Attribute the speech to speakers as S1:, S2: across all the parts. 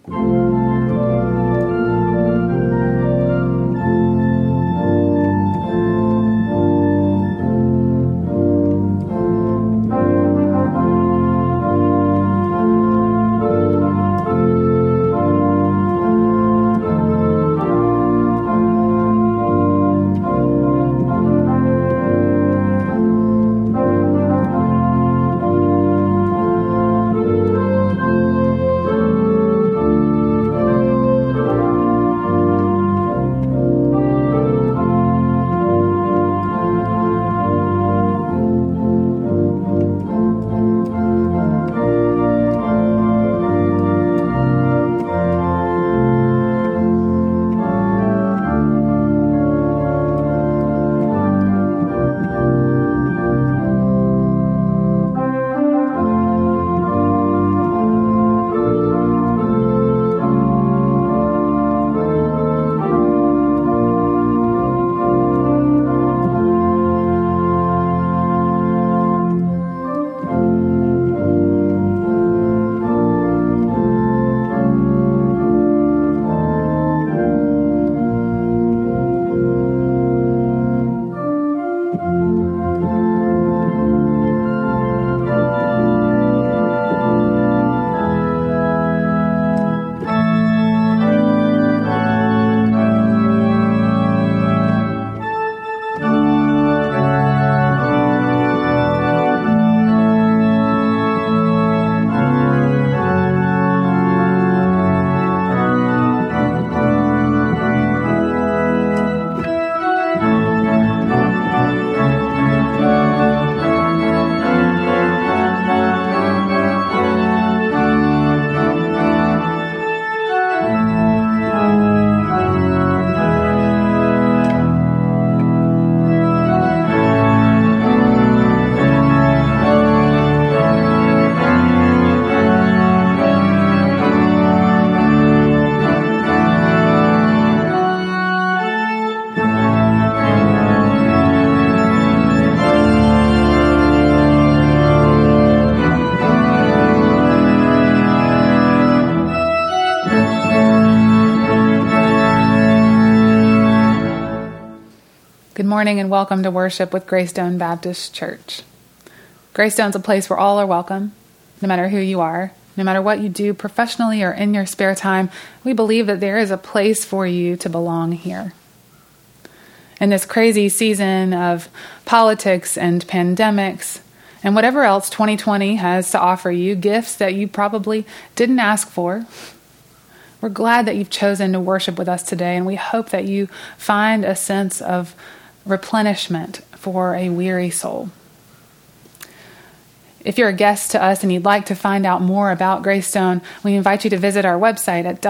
S1: Good morning and welcome to worship with Greystone Baptist Church. Greystone's a place where all are welcome, no matter who you are, no matter what you do professionally or in your spare time. We believe that there is a place for you to belong here. In this crazy season of politics and pandemics and whatever else 2020 has to offer you, gifts that you probably didn't ask for, we're glad that you've chosen to worship with us today, and we hope that you find a sense of replenishment for a weary soul. If you're a guest to us and you'd like to find out more about Greystone, we invite you to visit our website at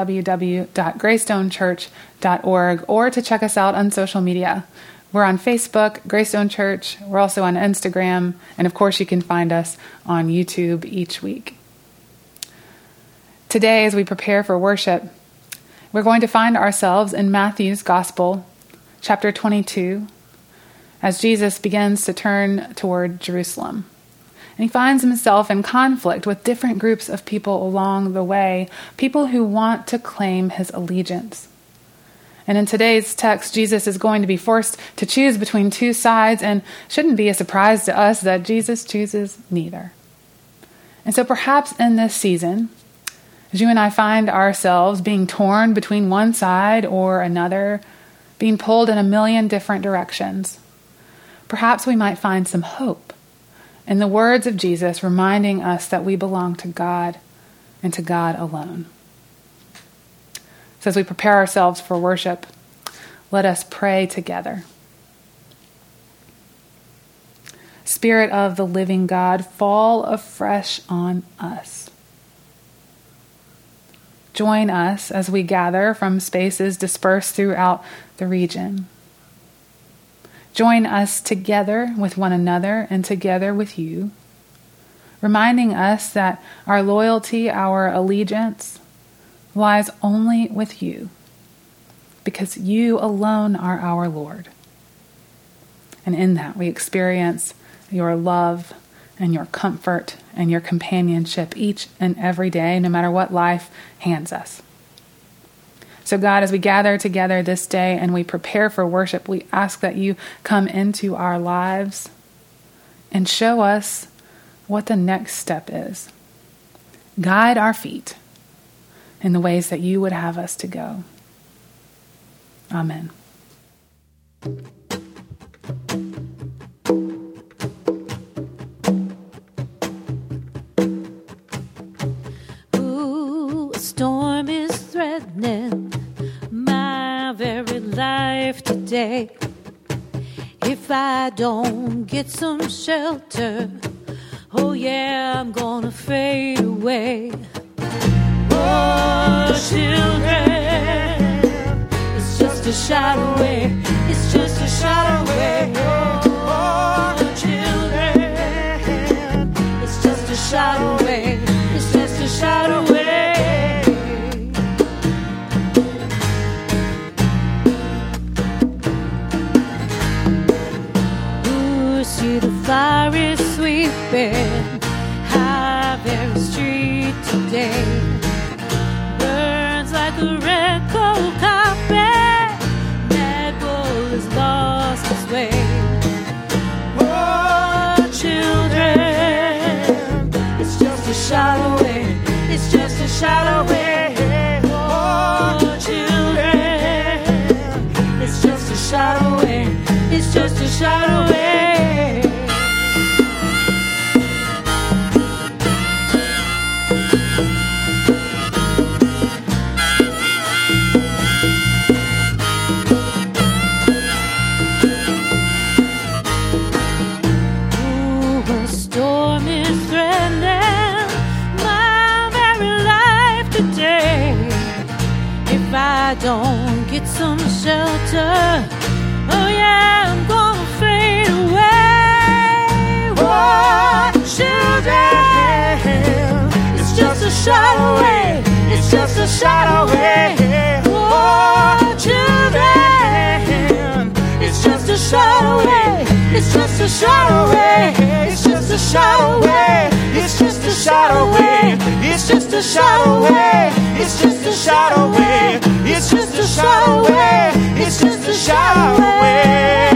S1: www.greystonechurch.org or to check us out on social media. We're on Facebook, Greystone Church. We're also on Instagram. And of course, you can find us on YouTube each week. Today, as we prepare for worship, we're going to find ourselves in Matthew's Gospel, chapter 22, as Jesus begins to turn toward Jerusalem. And he finds himself in conflict with different groups of people along the way, people who want to claim his allegiance. And in today's text, Jesus is going to be forced to choose between two sides, and shouldn't be a surprise to us that Jesus chooses neither. And so perhaps in this season, as you and I find ourselves being torn between one side or another, being pulled in a million different directions, perhaps we might find some hope in the words of Jesus reminding us that we belong to God and to God alone. So as we prepare ourselves for worship, let us pray together. Spirit of the living God, fall afresh on us. Join us as we gather from spaces dispersed throughout the region. Join us together with one another and together with you, reminding us that our loyalty, our allegiance, lies only with you, because you alone are our Lord. And in that we experience your love and your comfort and your companionship each and every day, no matter what life hands us. So God, as we gather together this day and we prepare for worship, we ask that you come into our lives and show us what the next step is. Guide our feet in the ways that you would have us to go. Amen.
S2: Ooh, a storm is threatening my very life today. If I don't get some shelter, oh yeah, I'm gonna fade away. Oh, children, it's just a shot away. It's just a shot away. Oh, children, it's just a shot away. It's just a shot away. Ooh, see the fire is sweeping our very street today. Burns like a red cold carpet. Mad Bull has lost his way. Oh, children, it's just a shot away. It's just a shot away. Oh, children, it's just a shot away. It's just a shot away. I don't get some shelter, oh yeah, I'm gonna fade away. Oh, children, it's just a shot away. It's just a shot away. Oh, children, it's just a shot away. It's just a shot away. It's just a shot away. It's just a shot away. It's just a shot away. It's just a shot away. It's just a shot away. It's just a shot away.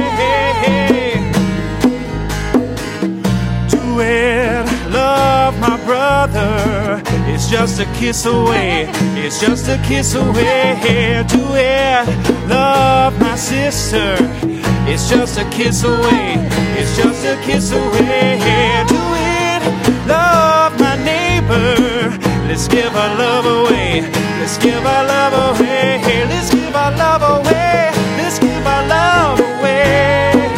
S2: Do it, love my brother. It's just a kiss away. It's just a kiss away. Do it, love my sister. It's just a kiss away. It's just a kiss away. Do it, love my neighbor. Let's give our love away. Let's give our love away. Let's give our love away. Let's give our love away.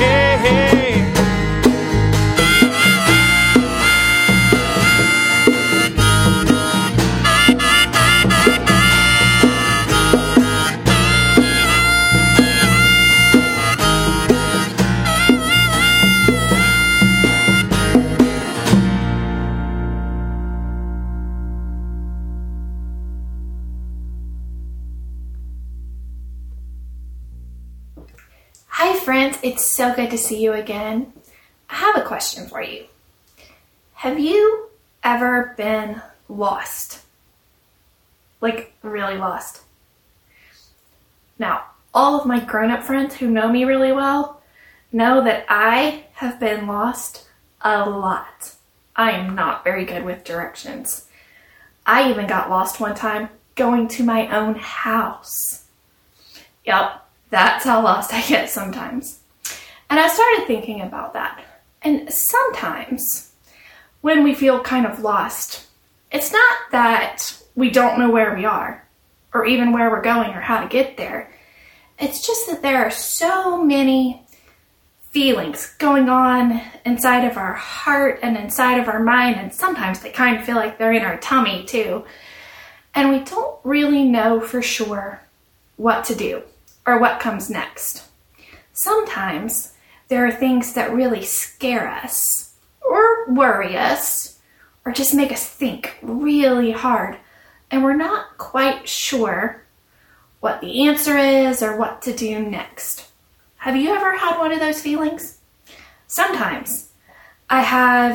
S3: Hi friends, it's so good to see you again. I have a question for you. Have you ever been lost? Like, really lost? Now, all of my grown-up friends who know me really well know that I have been lost a lot. I am not very good with directions. I even got lost one time going to my own house. Yep. That's how lost I get sometimes. And I started thinking about that. And sometimes when we feel kind of lost, it's not that we don't know where we are or even where we're going or how to get there. It's just that there are so many feelings going on inside of our heart and inside of our mind, and sometimes they kind of feel like they're in our tummy too. And we don't really know for sure what to do or what comes next. Sometimes there are things that really scare us or worry us or just make us think really hard, and we're not quite sure what the answer is or what to do next. Have you ever had one of those feelings? Sometimes I have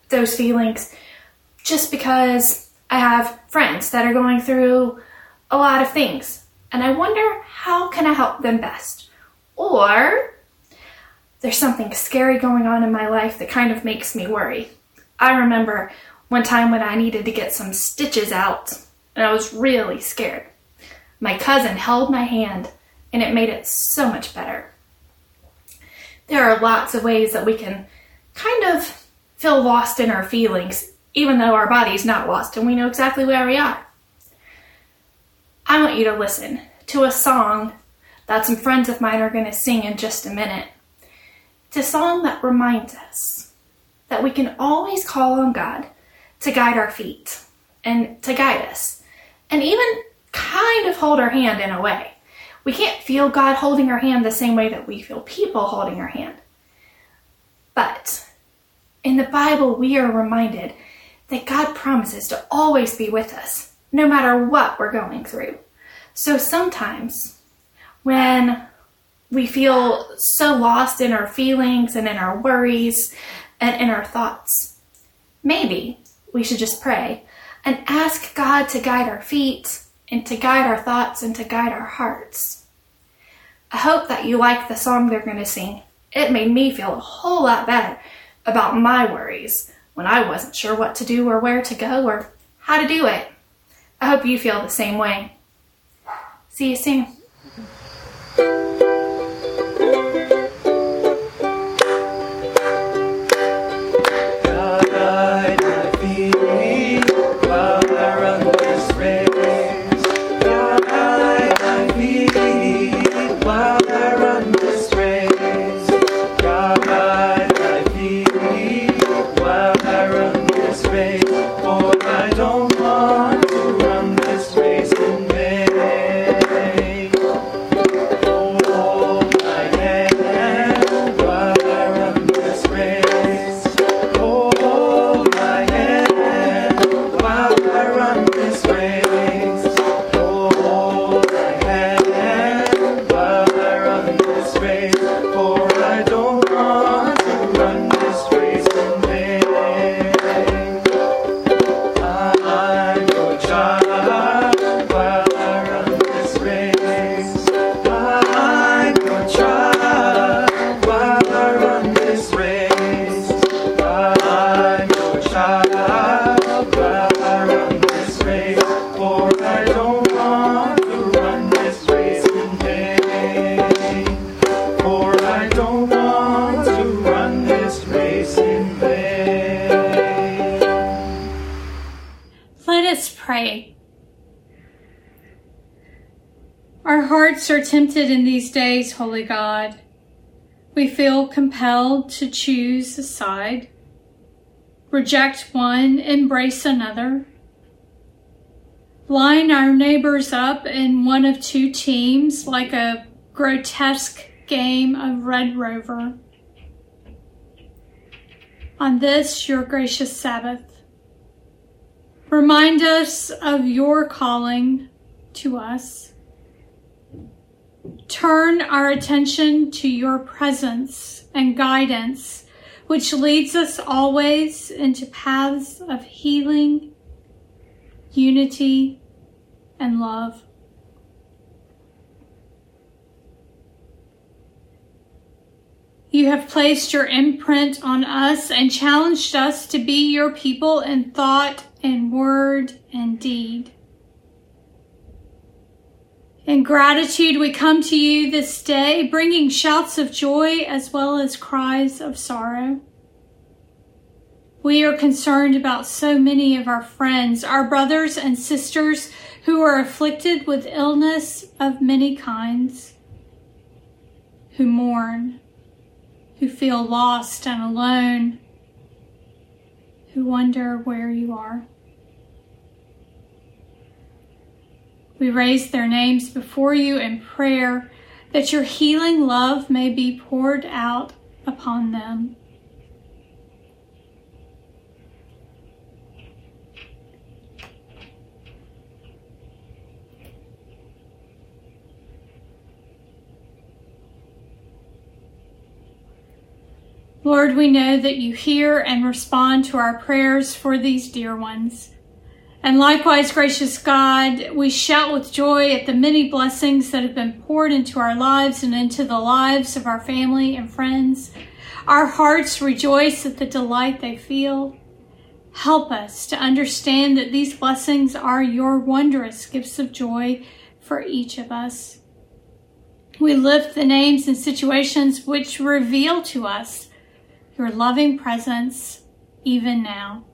S3: those feelings just because I have friends that are going through a lot of things, and I wonder, how can I help them best? Or there's something scary going on in my life that kind of makes me worry. I remember one time when I needed to get some stitches out, and I was really scared. My cousin held my hand, and it made it so much better. There are lots of ways that we can kind of feel lost in our feelings, even though our body's not lost and we know exactly where we are. I want you to listen to a song that some friends of mine are going to sing in just a minute. It's a song that reminds us that we can always call on God to guide our feet and to guide us, and even kind of hold our hand in a way. We can't feel God holding our hand the same way that we feel people holding our hand. But in the Bible, we are reminded that God promises to always be with us, no matter what we're going through. So sometimes when we feel so lost in our feelings and in our worries and in our thoughts, maybe we should just pray and ask God to guide our feet and to guide our thoughts and to guide our hearts. I hope that you like the song they're going to sing. It made me feel a whole lot better about my worries when I wasn't sure what to do or where to go or how to do it. I hope you feel the same way. See you soon.
S4: Pray. Our hearts are tempted in these days, Holy God. We feel compelled to choose a side, reject one, embrace another, line our neighbors up in one of two teams like a grotesque game of Red Rover. On this, your gracious Sabbath, remind us of your calling to us. Turn our attention to your presence and guidance, which leads us always into paths of healing, unity, and love. You have placed your imprint on us and challenged us to be your people in thought and word and deed. In gratitude, we come to you this day, bringing shouts of joy as well as cries of sorrow. We are concerned about so many of our friends, our brothers and sisters who are afflicted with illness of many kinds, who mourn, who feel lost and alone, who wonder where you are. We raise their names before you in prayer that your healing love may be poured out upon them. Lord, we know that you hear and respond to our prayers for these dear ones. And likewise, gracious God, we shout with joy at the many blessings that have been poured into our lives and into the lives of our family and friends. Our hearts rejoice at the delight they feel. Help us to understand that these blessings are your wondrous gifts of joy for each of us. We lift the names and situations which reveal to us your loving presence even now.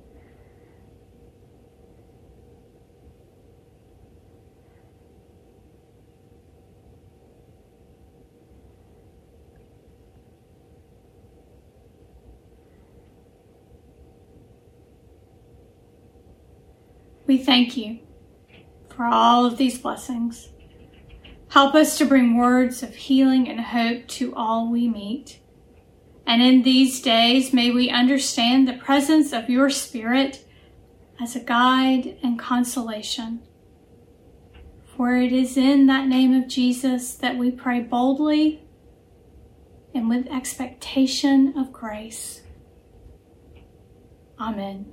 S4: We thank you for all of these blessings. Help us to bring words of healing and hope to all we meet. And in these days, may we understand the presence of your Spirit as a guide and consolation. For it is in that name of Jesus that we pray boldly and with expectation of grace. Amen.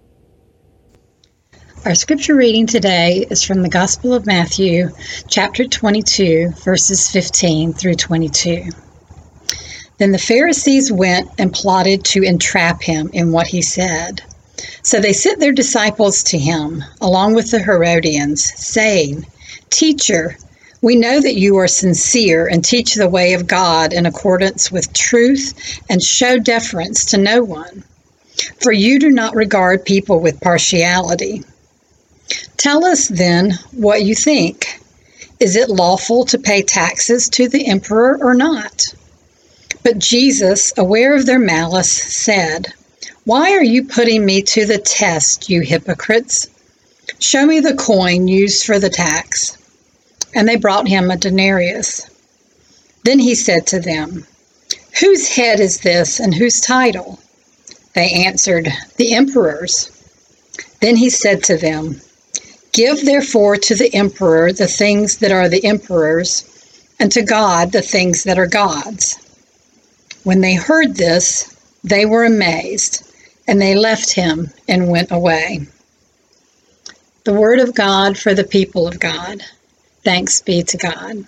S5: Our scripture reading today is from the Gospel of Matthew, chapter 22, verses 15 through 22. Then the Pharisees went and plotted to entrap him in what he said. So they sent their disciples to him, along with the Herodians, saying, "Teacher, we know that you are sincere and teach the way of God in accordance with truth and show deference to no one. For you do not regard people with partiality. Tell us then what you think. Is it lawful to pay taxes to the emperor or not?" But Jesus, aware of their malice, said, "Why are you putting me to the test, you hypocrites? Show me the coin used for the tax." And they brought him a denarius. Then he said to them, "Whose head is this and whose title?" They answered, "The emperor's." Then he said to them, "Give therefore to the emperor the things that are the emperor's, and to God the things that are God's." When they heard this, they were amazed, and they left him and went away. The word of God for the people of God. Thanks be to God.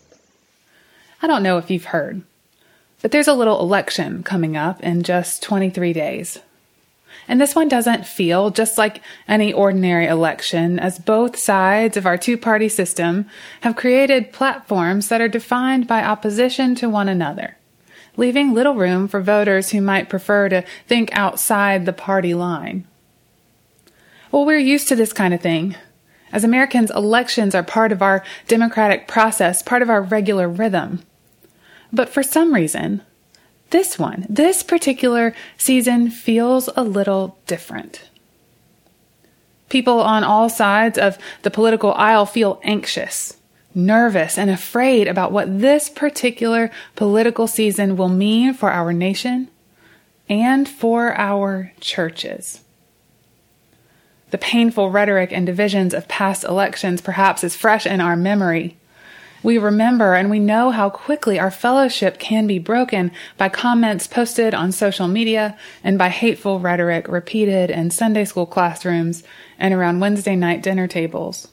S1: I don't know if you've heard, but there's a little election coming up in just 23 days. And this one doesn't feel just like any ordinary election, as both sides of our two-party system have created platforms that are defined by opposition to one another, leaving little room for voters who might prefer to think outside the party line. Well, we're used to this kind of thing. As Americans, elections are part of our democratic process, part of our regular rhythm. But for some reason, this particular season feels a little different. People on all sides of the political aisle feel anxious, nervous, and afraid about what this particular political season will mean for our nation and for our churches. The painful rhetoric and divisions of past elections perhaps is fresh in our memory. We remember and we know how quickly our fellowship can be broken by comments posted on social media and by hateful rhetoric repeated in Sunday school classrooms and around Wednesday night dinner tables.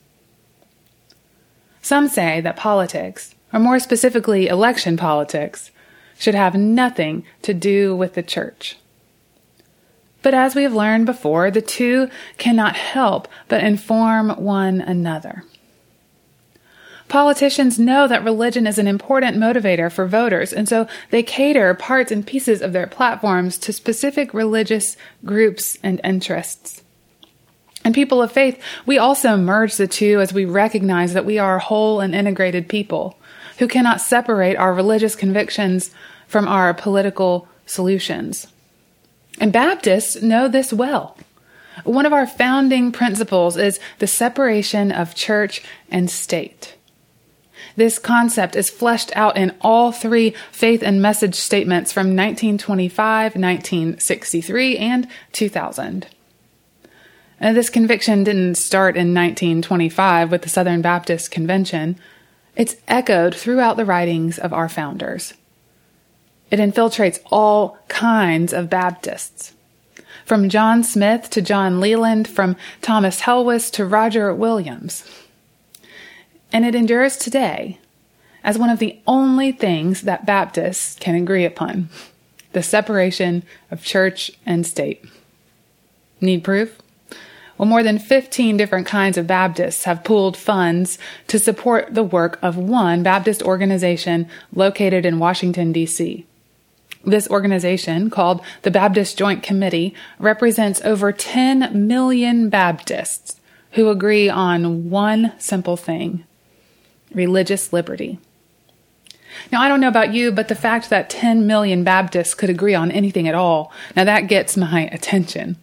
S1: Some say that politics, or more specifically election politics, should have nothing to do with the church. But as we have learned before, the two cannot help but inform one another. Politicians know that religion is an important motivator for voters, and so they cater parts and pieces of their platforms to specific religious groups and interests. And people of faith, we also merge the two as we recognize that we are whole and integrated people who cannot separate our religious convictions from our political solutions. And Baptists know this well. One of our founding principles is the separation of church and state. This concept is fleshed out in all three faith and message statements from 1925, 1963, and 2000. And this conviction didn't start in 1925 with the Southern Baptist Convention. It's echoed throughout the writings of our founders. It infiltrates all kinds of Baptists, from John Smith to John Leland, from Thomas Helwys to Roger Williams. And it endures today as one of the only things that Baptists can agree upon: the separation of church and state. Need proof? Well, more than 15 different kinds of Baptists have pooled funds to support the work of one Baptist organization located in Washington, D.C. This organization, called the Baptist Joint Committee, represents over 10 million Baptists who agree on one simple thing: religious liberty. Now, I don't know about you, but the fact that 10 million Baptists could agree on anything at all, now that gets my attention.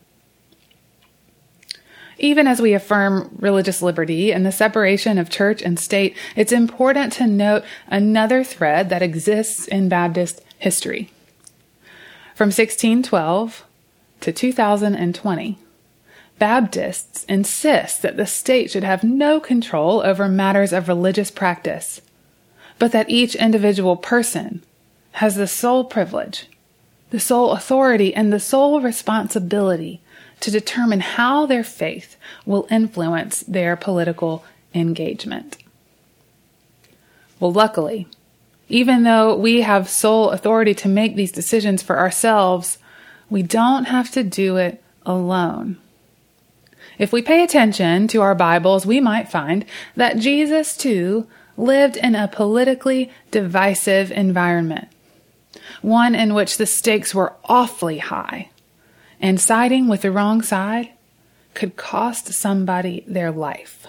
S1: Even as we affirm religious liberty and the separation of church and state, it's important to note another thread that exists in Baptist history. From 1612 to 2020, Baptists insist that the state should have no control over matters of religious practice, but that each individual person has the sole privilege, the sole authority, and the sole responsibility to determine how their faith will influence their political engagement. Well, luckily, even though we have sole authority to make these decisions for ourselves, we don't have to do it alone. If we pay attention to our Bibles, we might find that Jesus, too, lived in a politically divisive environment, one in which the stakes were awfully high, and siding with the wrong side could cost somebody their life.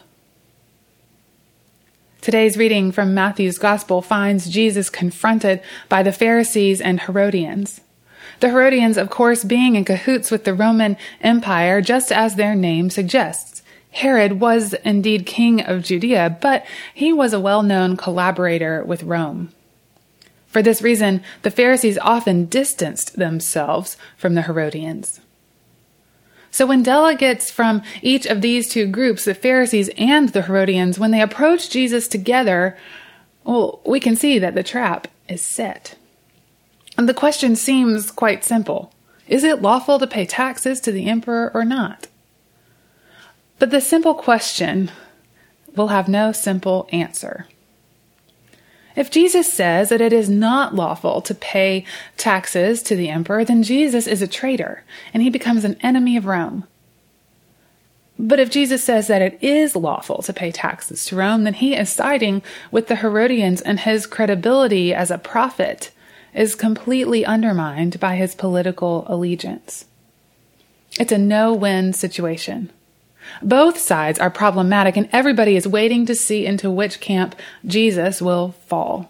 S1: Today's reading from Matthew's Gospel finds Jesus confronted by the Pharisees and Herodians. The Herodians, of course, being in cahoots with the Roman Empire, just as their name suggests. Herod was indeed king of Judea, but he was a well-known collaborator with Rome. For this reason, the Pharisees often distanced themselves from the Herodians. So when delegates from each of these two groups, the Pharisees and the Herodians, when they approach Jesus together, well, we can see that the trap is set. And the question seems quite simple. Is it lawful to pay taxes to the emperor or not? But the simple question will have no simple answer. If Jesus says that it is not lawful to pay taxes to the emperor, then Jesus is a traitor, and he becomes an enemy of Rome. But if Jesus says that it is lawful to pay taxes to Rome, then he is siding with the Herodians, and his credibility as a prophet is completely undermined by his political allegiance. It's a no-win situation. Both sides are problematic, and everybody is waiting to see into which camp Jesus will fall.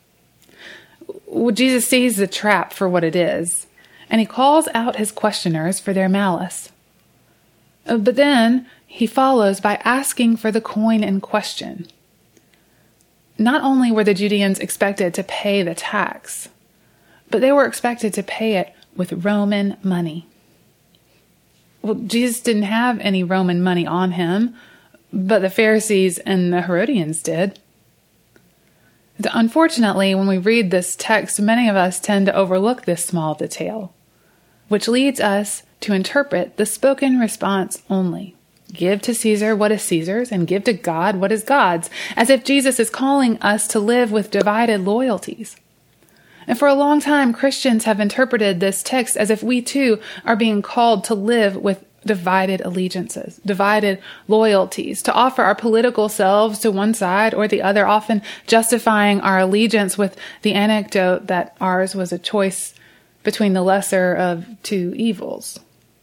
S1: Jesus sees the trap for what it is, and he calls out his questioners for their malice. But then he follows by asking for the coin in question. Not only were the Judeans expected to pay the tax, but they were expected to pay it with Roman money. Well, Jesus didn't have any Roman money on him, but the Pharisees and the Herodians did. Unfortunately, when we read this text, many of us tend to overlook this small detail, which leads us to interpret the spoken response only. Give to Caesar what is Caesar's, and give to God what is God's, as if Jesus is calling us to live with divided loyalties. And for a long time, Christians have interpreted this text as if we too are being called to live with divided allegiances, divided loyalties, to offer our political selves to one side or the other, often justifying our allegiance with the anecdote that ours was a choice between the lesser of two evils.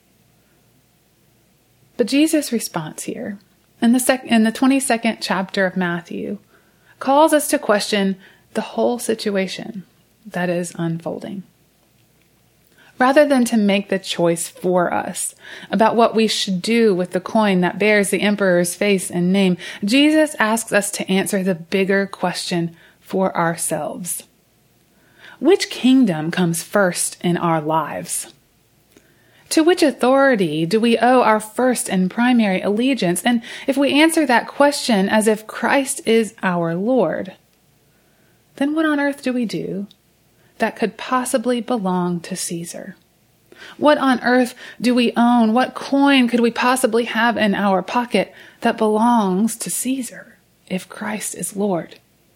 S1: But Jesus' response here, in the 22nd chapter of Matthew, calls us to question the whole situation that is unfolding. Rather than to make the choice for us about what we should do with the coin that bears the emperor's face and name, Jesus asks us to answer the bigger question for ourselves. Which kingdom comes first in our lives? To which authority do we owe our first and primary allegiance? And if we answer that question as if Christ is our Lord, then what on earth do we do that could possibly belong to Caesar? What on earth do we own? What coin could we possibly have in our pocket that belongs to Caesar if Christ is Lord?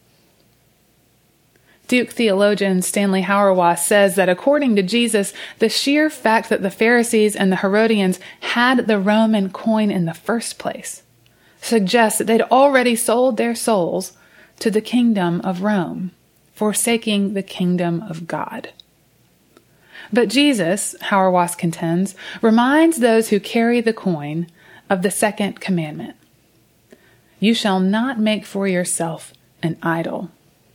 S1: Duke theologian Stanley Hauerwas says that according to Jesus, the sheer fact that the Pharisees and the Herodians had the Roman coin in the first place suggests that they'd already sold their souls to the kingdom of Rome, forsaking the kingdom of God. But Jesus, Hauerwas contends, reminds those who carry the coin of the second commandment. You shall not make for yourself an idol.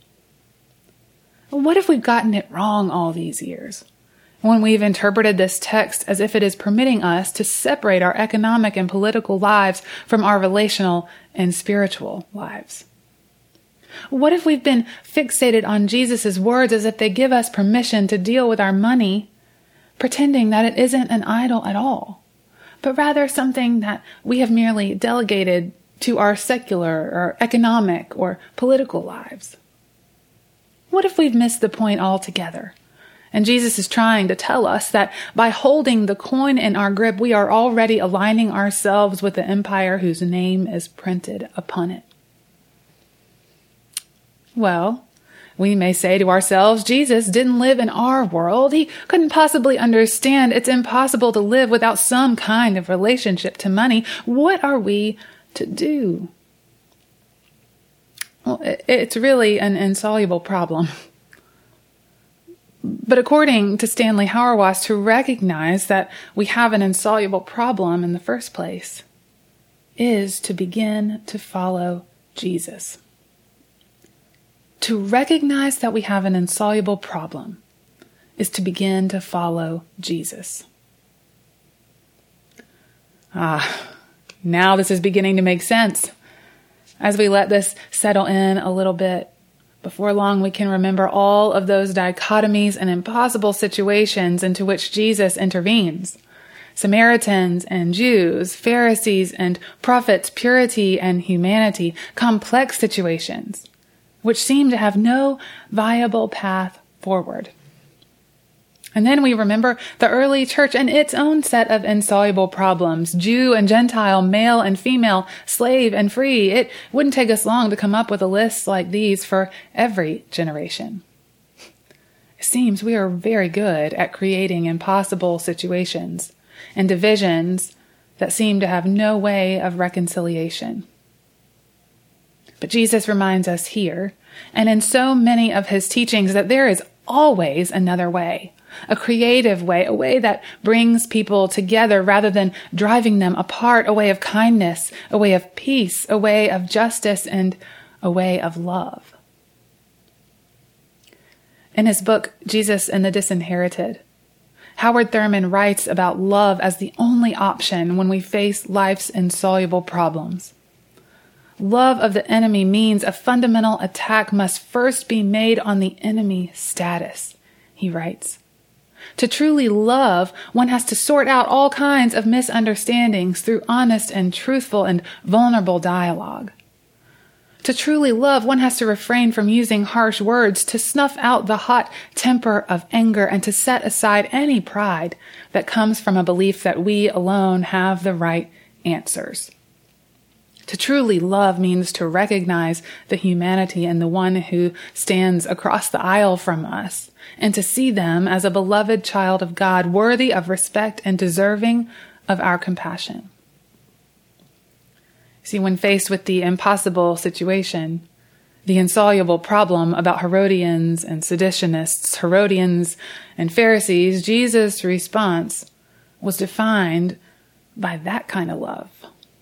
S1: What if we've gotten it wrong all these years, when we've interpreted this text as if it is permitting us to separate our economic and political lives from our relational and spiritual lives? What if we've been fixated on Jesus' words as if they give us permission to deal with our money, pretending that it isn't an idol at all, but rather something that we have merely delegated to our secular or economic or political lives? What if we've missed the point altogether? And Jesus is trying to tell us that by holding the coin in our grip, we are already aligning ourselves with the empire whose name is printed upon it. Well, we may say to ourselves, Jesus didn't live in our world. He couldn't possibly understand it's impossible to live without some kind of relationship to money. What are we to do? Well, it's really an insoluble problem. But according to Stanley Hauerwas, to recognize that we have an insoluble problem in the first place is to begin to follow Jesus. To recognize that we have an insoluble problem is to begin to follow Jesus. Now this is beginning to make sense. As we let this settle in a little bit, before long we can remember all of those dichotomies and impossible situations into which Jesus intervenes. Samaritans and Jews, Pharisees and prophets, purity and humanity, complex situations which seem to have no viable path forward. And then we remember the early church and its own set of insoluble problems, Jew and Gentile, male and female, slave and free. It wouldn't take us long to come up with a list like these for every generation. It seems we are very good at creating impossible situations and divisions that seem to have no way of reconciliation. But Jesus reminds us here, and in so many of his teachings, that there is always another way. A creative way, a way that brings people together rather than driving them apart, a way of kindness, a way of peace, a way of justice, and a way of love. In his book, Jesus and the Disinherited, Howard Thurman writes about love as the only option when we face life's insoluble problems. Love of the enemy means a fundamental attack must first be made on the enemy status, he writes. To truly love, one has to sort out all kinds of misunderstandings through honest and truthful and vulnerable dialogue. To truly love, one has to refrain from using harsh words, to snuff out the hot temper of anger, and to set aside any pride that comes from a belief that we alone have the right answers. To truly love means to recognize the humanity in the one who stands across the aisle from us, and to see them as a beloved child of God, worthy of respect and deserving of our compassion. See, when faced with the impossible situation, the insoluble problem about Herodians and seditionists, Herodians and Pharisees, Jesus' response was defined by that kind of love.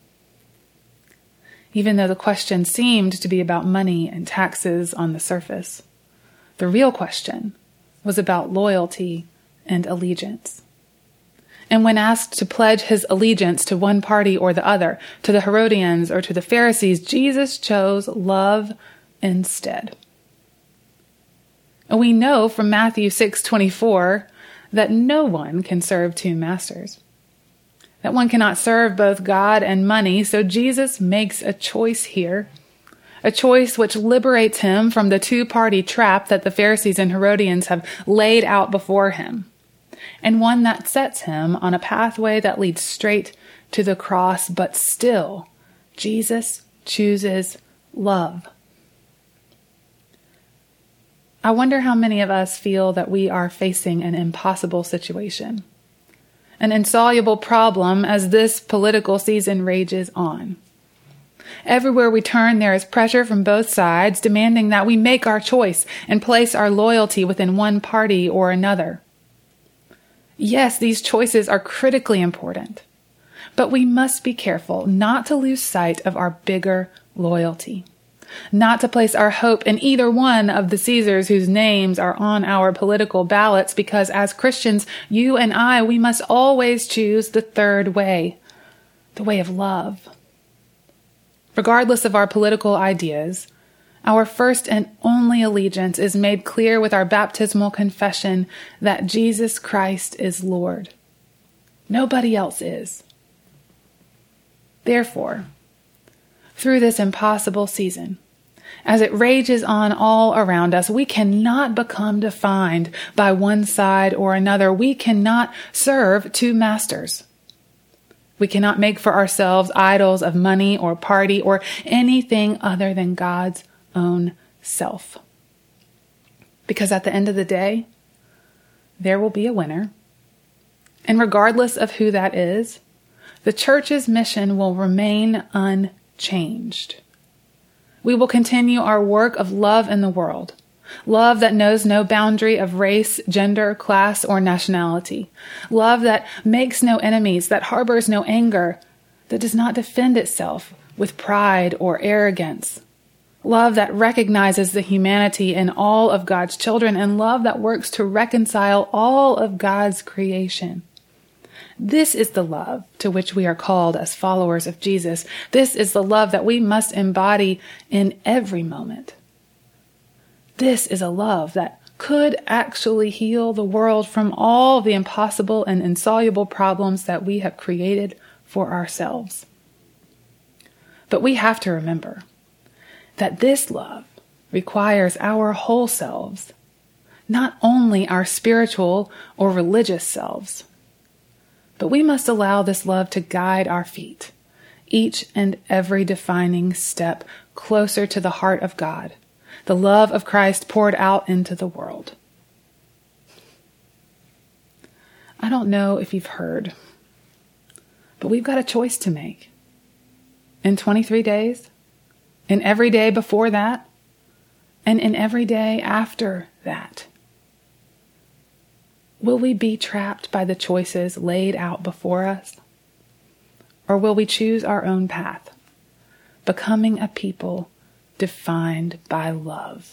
S1: Even though the question seemed to be about money and taxes on the surface, the real question was about loyalty and allegiance. And when asked to pledge his allegiance to one party or the other, to the Herodians or to the Pharisees, Jesus chose love instead. And we know from Matthew 6:24 that no one can serve two masters, that one cannot serve both God and money, so Jesus makes a choice here, a choice which liberates him from the two-party trap that the Pharisees and Herodians have laid out before him, and one that sets him on a pathway that leads straight to the cross, but still, Jesus chooses love. I wonder how many of us feel that we are facing an impossible situation, an insoluble problem as this political season rages on. Everywhere we turn, there is pressure from both sides demanding that we make our choice and place our loyalty within one party or another. Yes, these choices are critically important, but we must be careful not to lose sight of our bigger loyalty, not to place our hope in either one of the Caesars whose names are on our political ballots, because as Christians, you and I, we must always choose the third way, the way of love. Regardless of our political ideas, our first and only allegiance is made clear with our baptismal confession that Jesus Christ is Lord. Nobody else is. Therefore, through this impossible season, as it rages on all around us, we cannot become defined by one side or another. We cannot serve two masters. We cannot make for ourselves idols of money or party or anything other than God's own self. Because at the end of the day, there will be a winner. And regardless of who that is, the church's mission will remain unchanged. We will continue our work of love in the world. Love that knows no boundary of race, gender, class, or nationality. Love that makes no enemies, that harbors no anger, that does not defend itself with pride or arrogance. Love that recognizes the humanity in all of God's children, and love that works to reconcile all of God's creation. This is the love to which we are called as followers of Jesus. This is the love that we must embody in every moment. This is a love that could actually heal the world from all the impossible and insoluble problems that we have created for ourselves. But we have to remember that this love requires our whole selves, not only our spiritual or religious selves. But we must allow this love to guide our feet, each and every defining step closer to the heart of God, the love of Christ poured out into the world. I don't know if you've heard, but we've got a choice to make. In 23 days, in every day before that, and in every day after that. Will we be trapped by the choices laid out before us? Or will we choose our own path, becoming a people defined by love?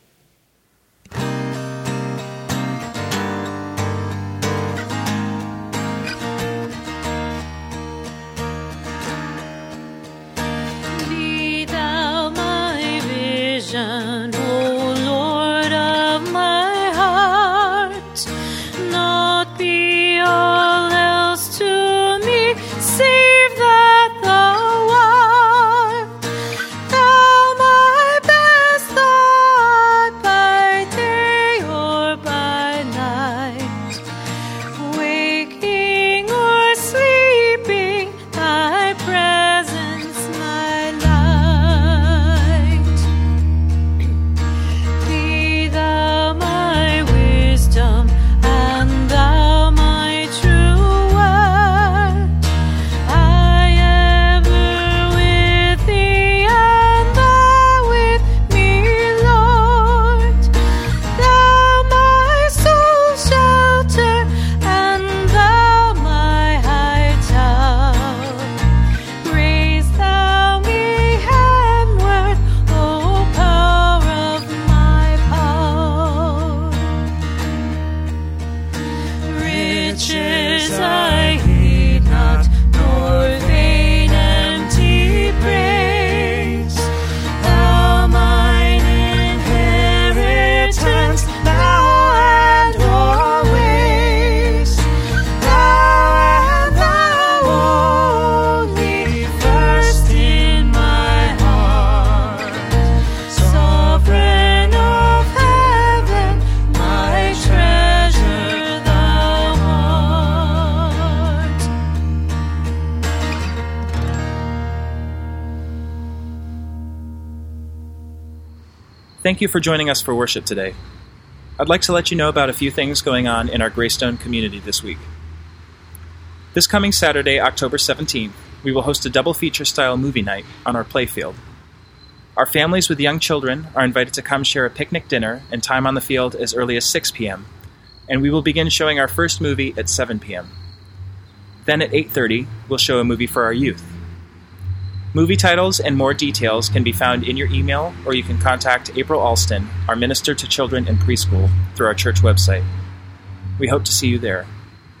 S6: Be thou my vision, O Lord of my heart, not be all else to me, save that thou art. Thou my best, thou
S7: Thank you for joining us for worship today. I'd like to let you know about a few things going on in our Greystone community this week. This coming Saturday, October 17th, we will host a double feature-style movie night on our playfield. Our families with young children are invited to come share a picnic dinner and time on the field as early as 6 p.m., and we will begin showing our first movie at 7 p.m. Then at 8:30, we'll show a movie for our youth. Movie titles and more details can be found in your email, or you can contact April Alston, our Minister to Children in Preschool, through our church website. We hope to see you there.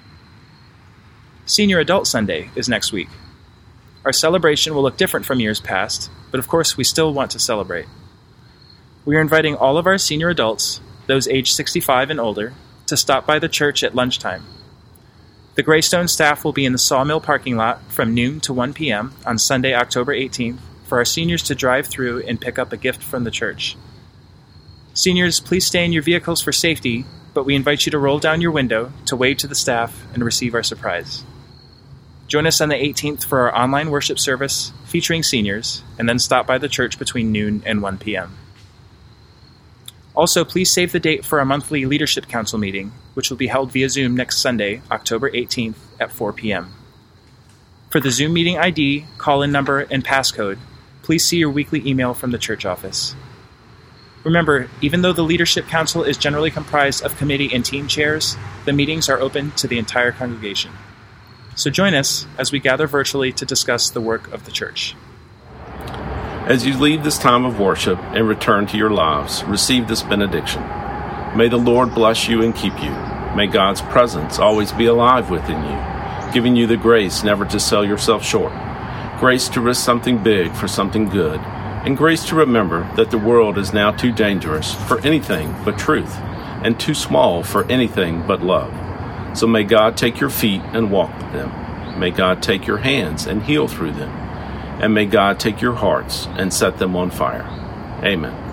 S7: Senior Adult Sunday is next week. Our celebration will look different from years past, but of course we still want to celebrate. We are inviting all of our senior adults, those aged 65 and older, to stop by the church at lunchtime. The Greystone staff will be in the Sawmill parking lot from noon to 1 p.m. on Sunday, October 18th, for our seniors to drive through and pick up a gift from the church. Seniors, please stay in your vehicles for safety, but we invite you to roll down your window to wave to the staff and receive our surprise. Join us on the 18th for our online worship service featuring seniors, and then stop by the church between noon and 1 p.m. Also, please save the date for our monthly Leadership Council meeting, which will be held via Zoom next Sunday, October 18th at 4 p.m. For the Zoom meeting ID, call-in number, and passcode, please see your weekly email from the church office. Remember, even though the Leadership Council is generally comprised of committee and team chairs, the meetings are open to the entire congregation. So join us as we gather virtually to discuss the work of the church.
S8: As you leave this time of worship and return to your lives, receive this benediction. May the Lord bless you and keep you. May God's presence always be alive within you, giving you the grace never to sell yourself short, grace to risk something big for something good, and grace to remember that the world is now too dangerous for anything but truth, and too small for anything but love. So may God take your feet and walk with them. May God take your hands and heal through them. And may God take your hearts and set them on fire. Amen.